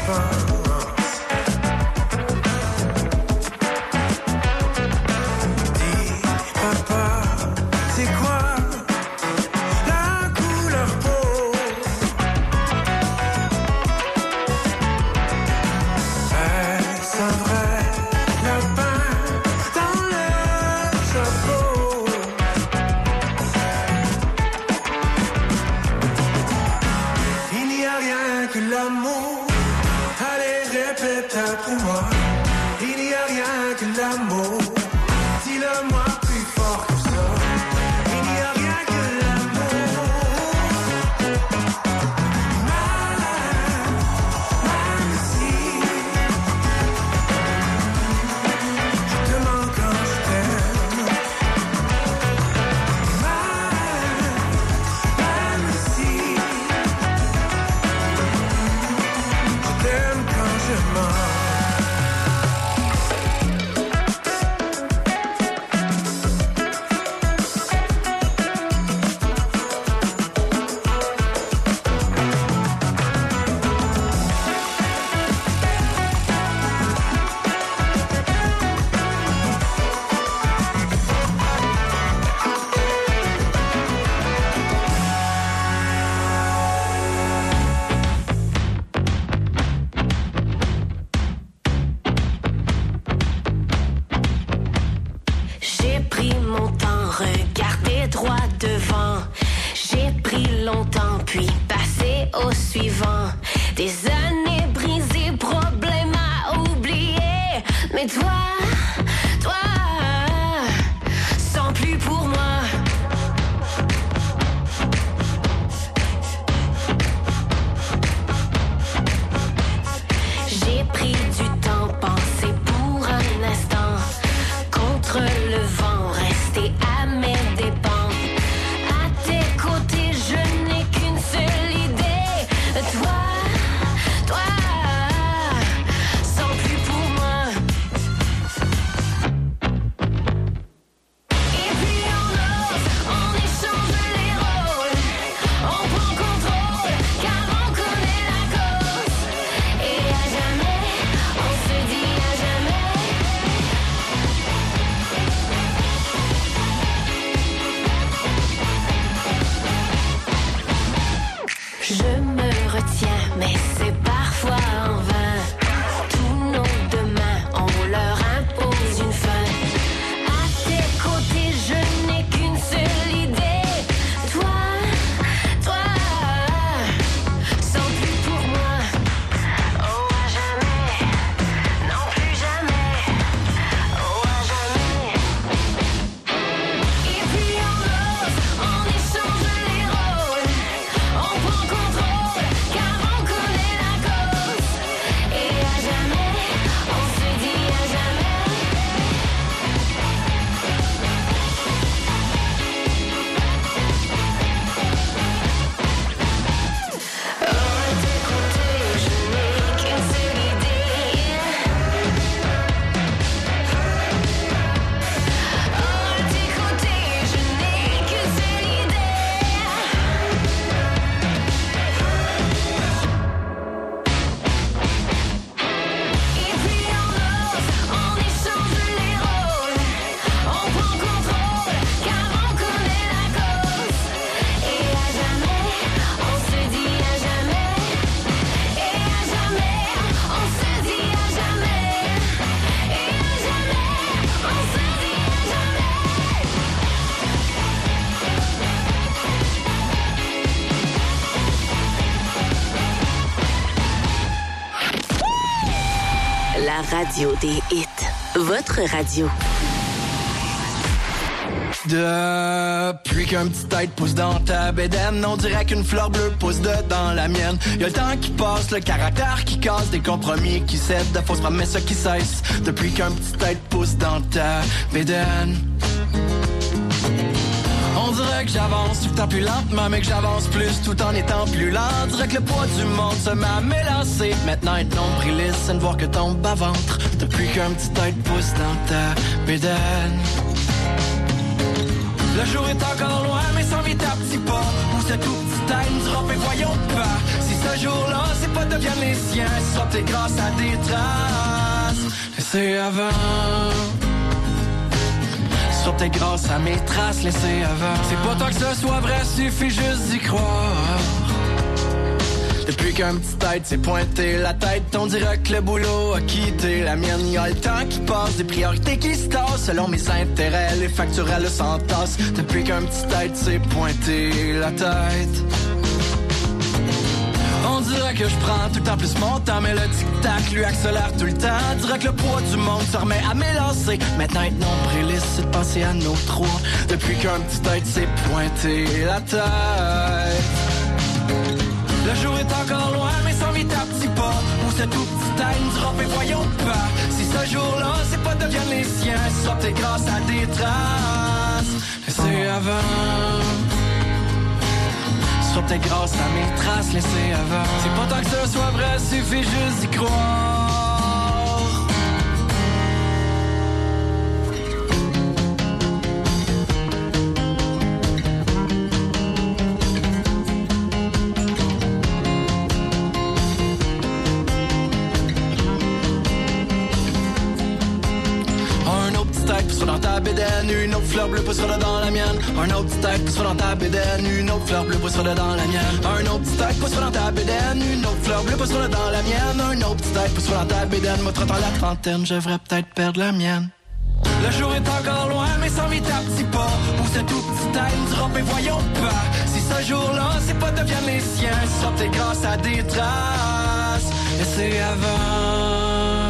La radio des hits. Votre radio. Depuis qu'un petit tête pousse dans ta bédaine, on dirait qu'une fleur bleue pousse dedans la mienne. Y'a le temps qui passe, le caractère qui casse, des compromis qui cèdent, de fausses promesses qui cessent. Depuis qu'un petit tête pousse dans ta bédaine. On dirait que j'avance tout le temps plus lentement, mais que j'avance plus tout en étant plus lent. On dirait que le poids du monde se m'a mélangé. Maintenant être nombriliste, c'est de voir que tombe bas ventre. Depuis qu'un petit tête pousse dans ta bédaine. Le jour est encore loin, mais s'en vite à petits pas. Où ce tout petit tête nous dira, mais voyons pas. Si ce jour-là, c'est pas pas deviennent les siens. Soit t'es grâce à des traces laissées avant. Soit t'es grâce à mes traces laissées avant. C'est pas tant que ce soit vrai, suffit juste d'y croire. Depuis qu'un petit tête s'est pointé la tête, on dirait que le boulot a quitté la mienne. Y'a le temps qui passe, des priorités qui se tassent. Selon mes intérêts, les factures elles s'entassent. Depuis qu'un petit tête s'est pointé la tête. On dirait que je prends tout le temps plus mon temps, mais le tic-tac lui accélère tout le temps. On dirait que le poids du monde se remet à m'élancer. Maintenant être nombriliste, c'est de passer à nos trois. Depuis qu'un petit tête s'est pointé la tête. Le jour est encore loin, mais sans vite à petits pas. Où ce tout petit time du rap et voyons pas. Si ce jour-là, c'est pas deviennent les siens. Soit t'es grâce à des traces laissées avant. Soit t'es grâce à mes traces laissées avant. C'est pas tant que ce soit vrai, suffit juste d'y croire. Dans ta bédaine, une autre fleur bleue poussera dans la mienne. Un autre petit tête poussera dans ta bédaine, une autre fleur bleue poussera dans la mienne. Un autre petit tête poussera dans ta bédaine, une autre fleur bleue poussera dans la mienne. Un autre petit tête poussera dans ta bédaine. Moi, trottant la trentaine, je devrais peut-être perdre la mienne. Le jour est encore loin, mais sans vite à petits pas. Où ce tout petit time du rap et voyons pas. Si ce jour-là, c'est pas deviennent les siens. Sortez grâce à des traces laissées avant.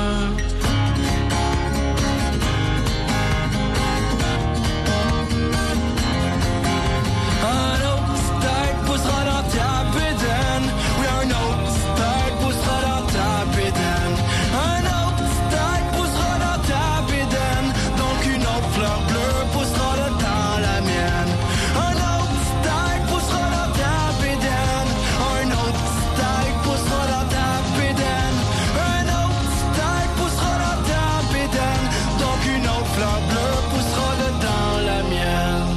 Poussera dans ta bédaine. Oui, un autre petit tête poussera dans ta bédaine. Un autre petit tête poussera dans ta bédaine. Donc une autre fleur bleue poussera dans la mienne. Un autre petit tête poussera dans ta bédaine. Un autre petit tête poussera dans ta bédaine. Un autre petit tête poussera dans ta bédaine. Donc une autre fleur bleue poussera dans la mienne.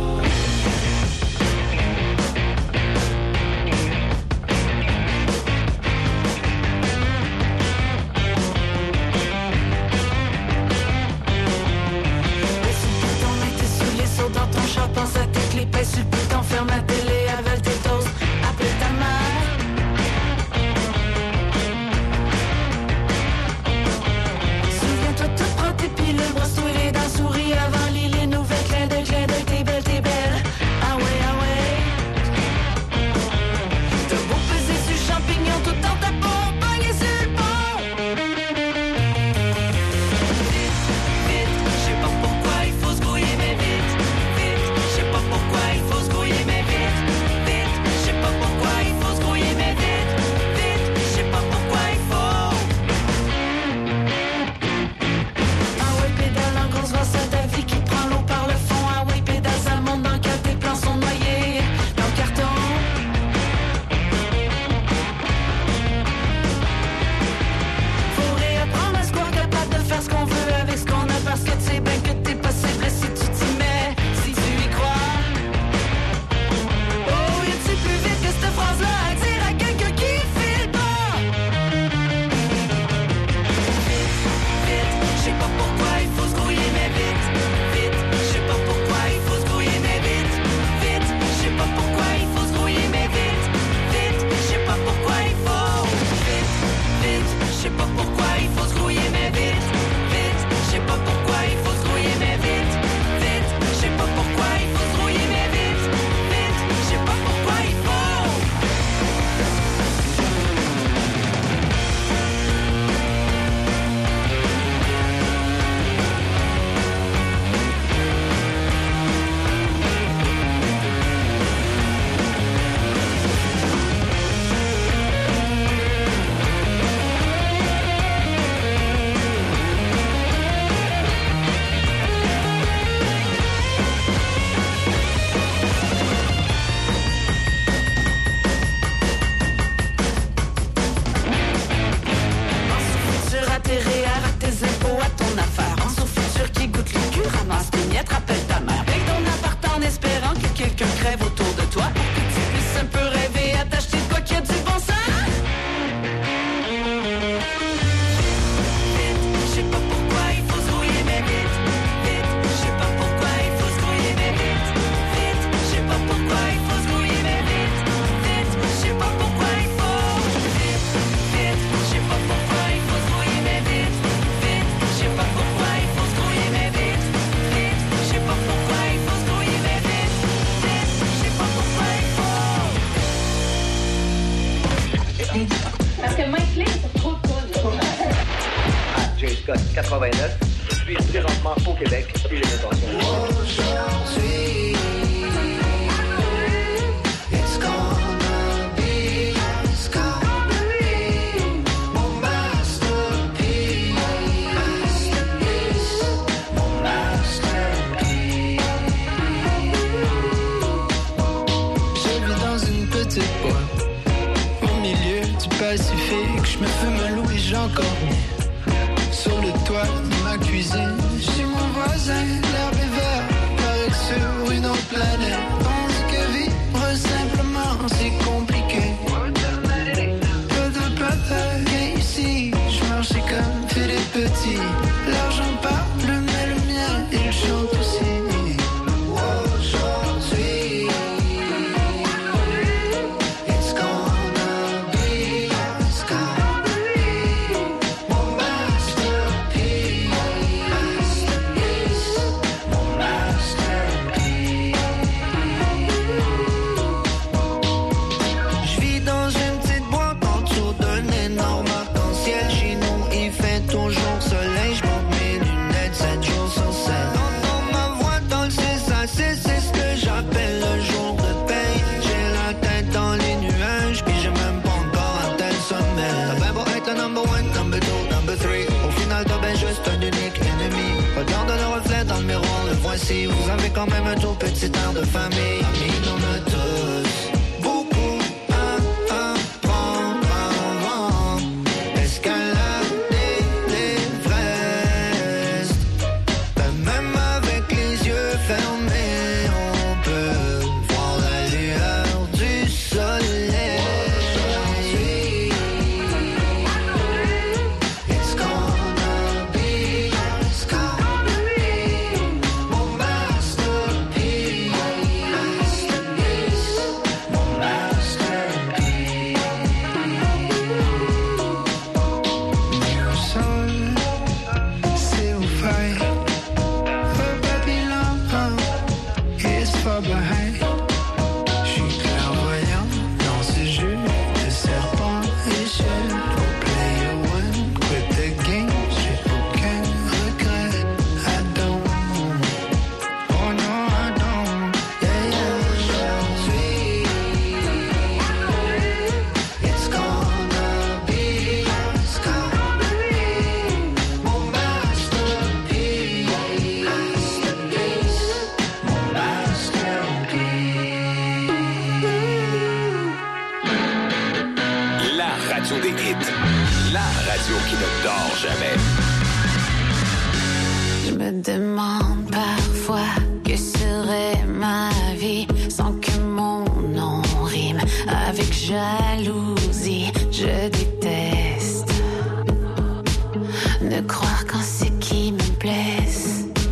Dans ton chat, pense à tes clés, pèse sur le bouton, ferme la télé, avale tes toasts, appelle ta mère. Souviens-toi de tout prendre tes pilules, brosse-toi les dents, souris avant les nouvelles, clin d'œil, t'es belle, ah ouais, ah ouais. T'as beau peser sur le champignon, tout dans ta peau, pogné sur le pont. Vite, je sais pas pourquoi il faut se grouiller, mais vite. Pourquoi il faut se grouiller mais vite. Scott 89, qui suivent présentement au Québec et les intentions. Aujourd'hui, it's gonna be mon masterpiece, mon masterpiece. Je vis dans une petite boîte au milieu du Pacifique. Je me fume un loup et j'en corne sur le toit de ma cuisine. Chez mon voisin, l'herbe est verte, paraît que sur une autre planète. On dit que vivre simplement c'est compliqué. Peu de bataille ici, je marchais comme Philippe Petit. L'argent parle, mais le mien, il chante aussi. Aujourd'hui, it's gonna be mon masterpiece, mon masterpiece. Je vis dans une petite boîte en dessous d'un énorme arc-en-ciel. Chez nous, il fait toujours soleil. Je monte mes lunettes 7 jours sur 7. Dans ma voix dans le 6 à 6, c'est ce que j'appelle le jour de paye. J'ai la tête dans les nuages, puis j'ai même pas encore atteint le sommet. T'as bien beau être le number 1, number 2, number 3. Au final, t'as bien juste un unique ennemi. Regarde le reflet dans le miroir, le voici. Vous avez quand même un tout petit air de famille. Amis, on a tous beaucoup à apprendre avant d'escalader l'Everest. Même avec les yeux fermés, on peut voir la lueur du soleil. It's gonna be mon masterpiece, mon masterpiece. New Soul, c'est où faille. The Babylon is far behind. J'suis clairvoyant dans ce jeu de serpent et chef. Player one, quit the game, j'ai aucun regret. I don't, oh no I don't, yeah yeah. Aujourd'hui, it's gonna be mon masterpiece, mon masterpiece. La radio des hits. La radio qui ne dort jamais. Je me demande parfois que serait ma vie sans que mon nom rime avec jalousie. Je déteste ne croire qu'en ce qui me blesse.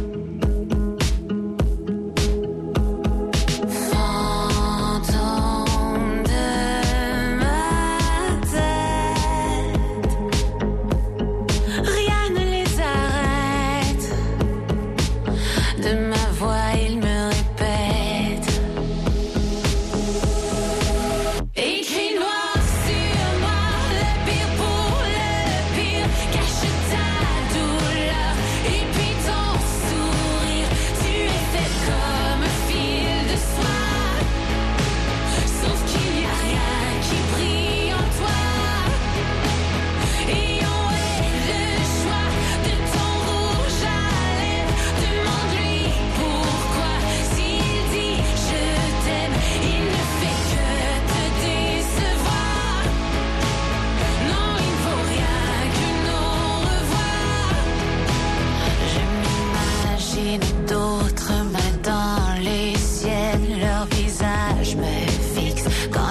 Fantôme de ma tête, rien ne les arrête. De ma voix, ils me répètent. Écrit noir sur moi, le pire pour le pire. Cache ta douleur et puis ton sourire. Tu es fait comme un fil de soie. Sauf qu'il n'y a rien qui brille en toi. Et on est le choix de ton rouge à lèvres. Demande-lui pourquoi. S'il dit je t'aime, il ne fait que te décevoir. Non, il ne vaut rien qu'une au revoir. Je m'imagine d'autres mains dans les ciels. Leur visage me fixe quand